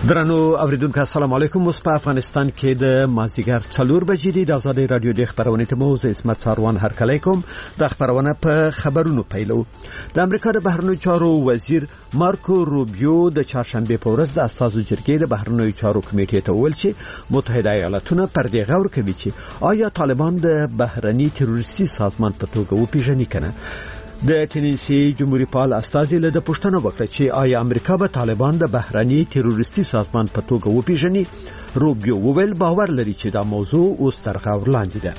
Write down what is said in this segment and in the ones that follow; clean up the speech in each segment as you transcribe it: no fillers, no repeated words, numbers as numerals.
درنو اوریدونکو السلام علیکم. اوس په افغانستان کې د مازیګر 4 بجې د آزادۍ رادیو د خبرونه ته موضوع اسمت ساروان هرکلی کوم. د خبرونه په خبرونو پیلو. د امریکا د بهرنیو چارو وزیر مارکو روبیو د چهارشنبه په ورځ د استازو جرګې د بهرنیو چارو کمیټې ته وویل چې متحده ایالاتونه پر دې غور کوي چې آیا طالبان د بهرني تروریستي سازمان په توګه وپیژني کنه. د ټینیسي جمهوریت پال استازي له پښتنه وکړه چې آیا امریکا به طالبان د بهرني تروریستي سازمان په توګه وپیژني. روبیو وویل باور لري چې دا موضوع اوس تر غور لاندې ده.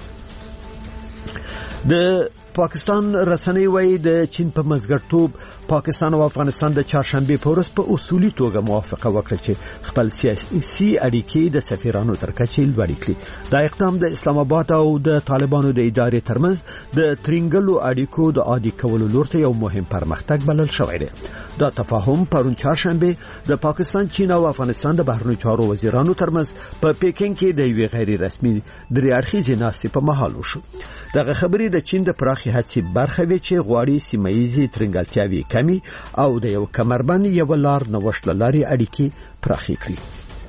د پاکستان رسنۍ وايي د چین په مزګرتوب پاکستان او افغانستان د چهارشنبه په ورځ په اصولي توګه موافقه وکړه چې خپل سیاسي اړیکې د سفیرانو تر کچې لوړې کړي. دا اقدام د اسلام آباد او د طالبانو د ادارې ترمنځ د ترنګلو اړیکو د عادي کولو لور ته یو مهم پرمختګ بلل شوی دی. دا تفاهم پرون چهارشنبه د پاکستان، چین او افغانستان د بهرنیو چارو وزیرانو ترمنځ په پیکینګ کې د یوې غیر رسمي درې اړخیزې ناستې په مهال وشو. دغه خبرې د چین د پراخي هڅې برخه وي چې غواړي سیمایي ترنګلتیاوي کمی او د یو کمربند یو لار نوښت لاري اړیکې پراخې کړي.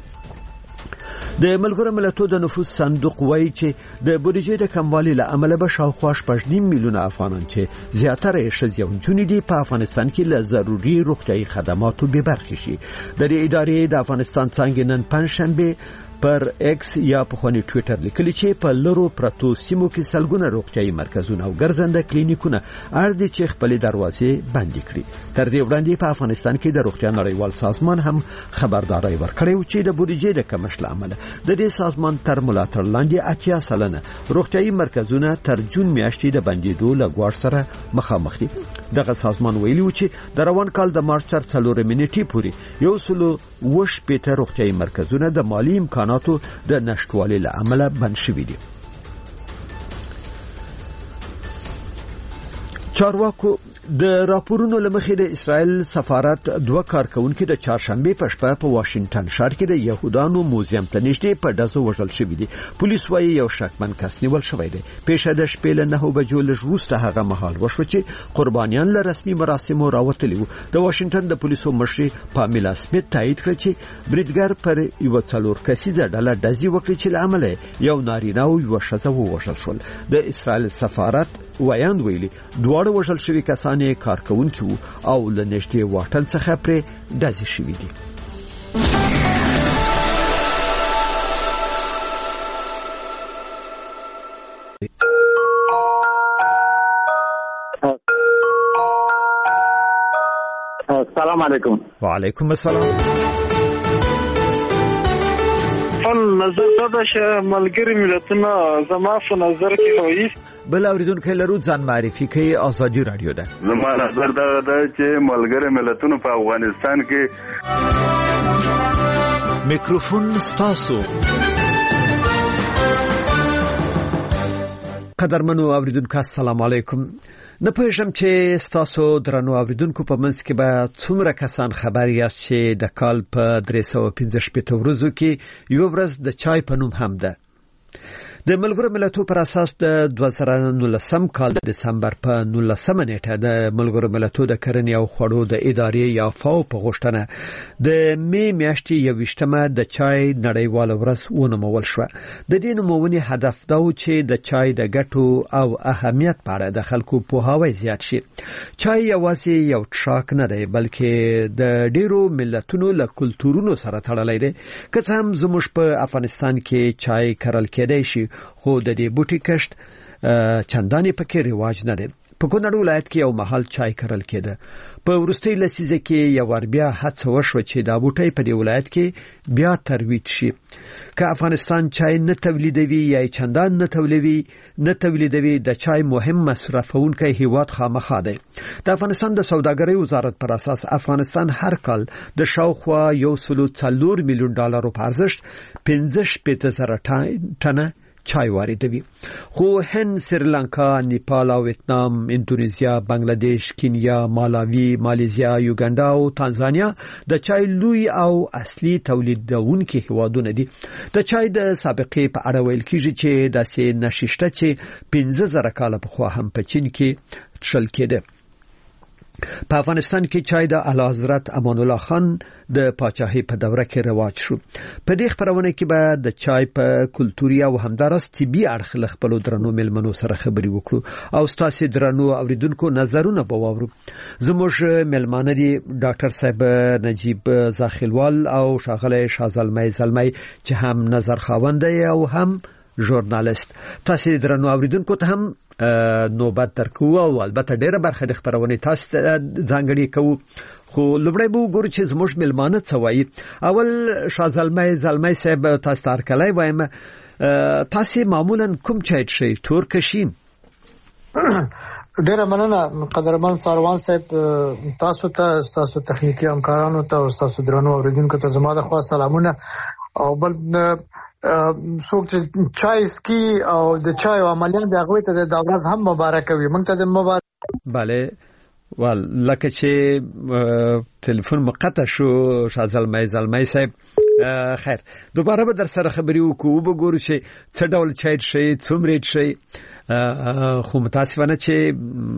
د ملګرو ملتونو د نفوس صندوق وایي چې د بودیجې د کموالي له امله به شاوخوا 8.5 میلیونه افغانان چې زیاتره یې ښځې او نجونې دي په افغانستان کې له ضروري روغتیايي خدماتو بې برخې شي. د دې ادارې د افغانستان څنګه نن پنځشنبه پر ایکس یا په خونی ټوئیټر لیکلي چې په لرو پرتو سیمو کې سلګونه روغتيایي مرکزونه او ګرځنده کلینیکونه اړدي چې خپل دروازې بندي کړي. تر دې وړاندې په افغانستان کې د روغتیا نړیوال سازمان هم خبرداري ورکړې و چې د بودیجې د کمښت لامل د دې سازمان تر ملاتړ لاندې 80% روغتيایي مرکزونه تر جون میاشتې د بندیدو لګوار سره مخامخ دي. دغه سازمان ویلي و چې د روان کال د مارچ تر 4 نیټې پورې 120 روغتيایي مرکزونه د مالی امکاناتو د نشټوالي له امله بند شوي دي. چارواکو د راپورونو لمخې د اسرائیل سفارت 2 کارکونکو د چهارشنبه په شپه په واشنگټن ښار کې د يهودانو موزیم ته نږدې په ډزو وژل شوی دي. پولیس وايي یو شکمن کس نیول شوی دی. پیښه د شپې له 9 بجو لږ وروسته هغه مهال وشو چې قربانیان له رسمي مراسمو راوتلي وو. د واشنگټن د پولیسو مشر پامیلا سمیت تایید کړ چې بریدګر پر یو څلور کسیزه ډله ډزې وکړي چې له امله یو نارینه او یو ښځه ووژل شول. د اسرائیل سفارت وایاند ویلي دواړه وژل شوي کسان کارکونکي او له نږدې واټن څخه پرې ډزې شوي دي. السلام علیکم. وعلیکم السلام. نظر دا چې ملګری ملتونه زما په نظر کې وایي بل اوریدونکو لرو ځان معرفي کوي. آزادي رادیو ده. زما نظر دا چې ملګری ملتونه په افغانستان کې میکروفون ستاسو. قدرمنو اوریدونکو السلام علیکم. نه پوهیږم چې ستاسو درنو اوریدونکو په منځ کې به څومره کسان خبر یاست چې د کال په 315 ورځو کې یو ورځ د چای په نوم هم ده. د ملګرو ملتونو پر اساس د 2019 کال د دسمبر په 19 نیټه د ملګرو ملتونو د کرنې او خوړو د ادارې یا فاو په غوښتنه د می میاشتې 21مه د چای نړیواله ورځ ونومول شو. د دې نومونې هدف دا و چې د چای د ګټو او اهمیت په اړه د خلکو پوهاوی زیات شي. چای یوازې یو څښاک نه دی بلکې د ډیرو ملتونو له کلتورونو سره تړلی دی. که څه هم زموږ په افغانستان کې چای کرل کېدای شي خو د دې بوټي کښت چندانې پکې رواج نه دی. په کونړ ولایت کې یو محل چای کرل کېده. په وروستي لسیزه کې یو ور بیا هڅه وشوه چې دا بوټي په دې ولایت کې بیا ترویج شي. که افغانستان چای نه تولیدوي یا چندان نه تولیدوي د چای مهم مصرفونکی هیواد خامخا دی. د افغانستان د سوداګرۍ وزارت پر اساس افغانستان هر کال د شاوخوا 1.4 میلیون ډالرو په ارزښت 15,000 ټنه چای واردوي. خو هند، سریلانکا، نیپال او ویتنام، اندونیزیا، بنگلاديش، کینیا، مالاوی، مالیزیا، یوګاندا او تانزانیا د چای لوی او اصلي تولیدونکي هیوادونه دي. د چای د سابقې په اړه ویل کیږي چې داسې نششته چې 15,000 کال پخوا هم په چین کې تشل کېده. په افغانستان کې چای د اعلی حضرت امان الله خان د پاچاهۍ په دوره کې رواج شو. په دې خبرونه کې به د چای په کلتوري او همدارس طبي اړخ له خپل درنو ملمنو سره خبري وکړو او تاسو درنو اوریدونکو نظرونه به واورو. زموږ ملمانه دي ډاکټر صاحب نجیب زاخیلوال او شاغله شازلمای زلمای چې هم نظر خاوند او هم ژورنالیست. تاسو درنو اوریدونکو ته هم نوبت درکو او البته ډیره برخه د خبرونه تاسو ځانګړي کوو. خو لومړی به وګورو چې زموږ ملمانه څه وایي. اول شازلمای صاحب تاسو تارکلای وایم، تاسو معمولا کوم چای څښئ؟ تورکشي؟ ډیره مننه قدرمن ساروان صاحب، تاسو تخنیکی همکارانو ته او تاسو درنو اوریدونکو ته زما د خوا سلامونه. او بل څوک چې چای سکي او د چای عملیان دی هغه ته د دولت هم مبارک وي. موږ ته د مبارک. bale لکه چې ټلیفون مقطع شو شازلمای صاحب، خیر دوباره به در سره خبري وکړو، وګورو چې څه ډول چای شي، څومره شي. خو متاسفانه چې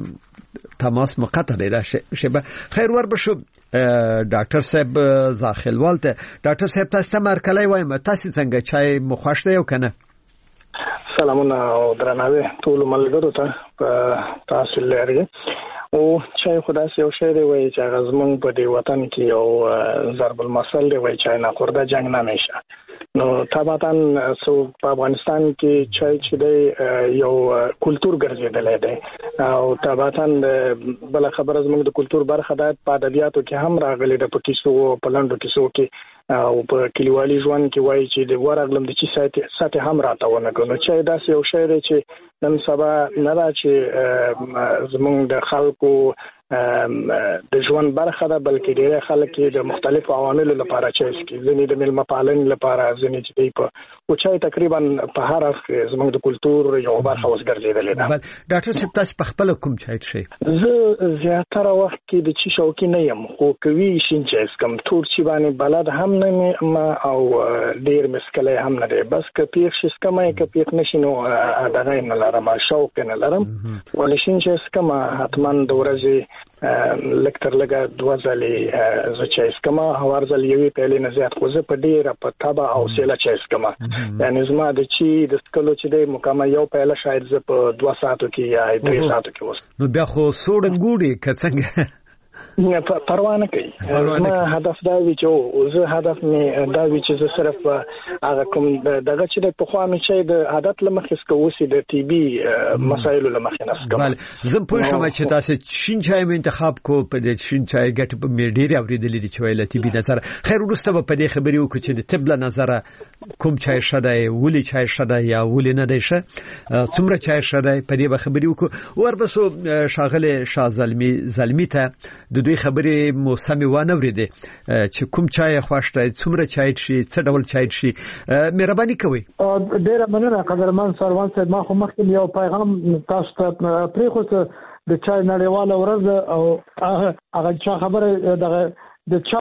تماس مقطع دی دا شبه. خیر ور بشو ډاکټر صاحب زاخیلوال ته. ډاکټر صاحب تاسو ته مرکلای وایم، تاسو څنګه چای مخوښ دی او کنه؟ سلامونه او درناوی ټول ملګرو ته تاسو لري. او چای خدا سي او شعر وای چې غزمن په دې وطن کې او ضرب المثل دی وای چې نه خورده جنگ نه میشه. نو طبعا سو په افغانستان کې چای چې دی یو کلچر ګرځیدل دی او طبعا بل خبره زموږ د کلچر برخه ده. په ادبیاتو کې هم راغلي د پکیسو په لاندو کیسو کې او په کلیوالي ژوند کې وایي چې د ورغلم د چي ساته هم راتاونه کوي. چای داسې یو شی دی چې نن سبا نه دا چې زموږ د خلکو د ژوند برخه ده، بلکې ډېر خلک د مختلفو عواملو لپاره چای څښي. ځینې د میلمه پالنې لپاره، ځینې چې دی په او چای تقریبا په هر اړخ زموږ د کلچر یو برخه اوس ګرځېدلې ده. بل ډاکټر صاحب تاسو په خپل کوم چای څښئ؟ زه زیاتره وخت کې د چي شوقي نه یم، خو کوي شین چای څښم. تور چي باندې بلد هم نه ما او ډېر مسکلې هم نه دی. بس که پیښ شي څکمه، که پیښ نشي نو دغه نه لرم، شوق نه لرم. ولې شین چای څښم حتما د ورځې لکتر لګا 2 ځلې زه چای څښم. هوار ځل یوې پیالې نه زیات، خو زه په ډېره په تبه او سیله چای څښم. یعنی زما د چی د سکلو چې د مکمل یو پیاله شاید زه په 2 ساعتو کې یا 3 ساعتو کې وس. نو بیا خو سوړنګوډي کڅنګ نه پروا نه کوي. ما هدف دا وی چې زه هدف می دا وی چې زه صرف هغه کوم دغه چې د پخوا می چې د عادت لمخې سکوسي د ټي بي مسایلو لمخې نه سکم. بله زه پوه شوم چې تاسو شین چای انتخاب کو. په دې شین چای ګټ په میډيري اوریدلې چې ویل ټي بي نظر. خیر وروسته په دې خبرې وکړو چې د طب له نظر کوم چای شدای، ولې چای شدای یا ولې نه دی شه، څومره چای شدای، په دې به خبرې وکړو. وربسو شاغله شازلمی ته د دوی خبرې موسمي وانه ورېده چې کوم چای خوښته، څومره چای شي، څه ډول چای شي. مهرباني کوئ. ډیره مننه قدرمن سروان صاحب. ما خو مخکې یو پیغام تاسو ته پریښود د چای نړیواله ورځ او هغه چا خبره د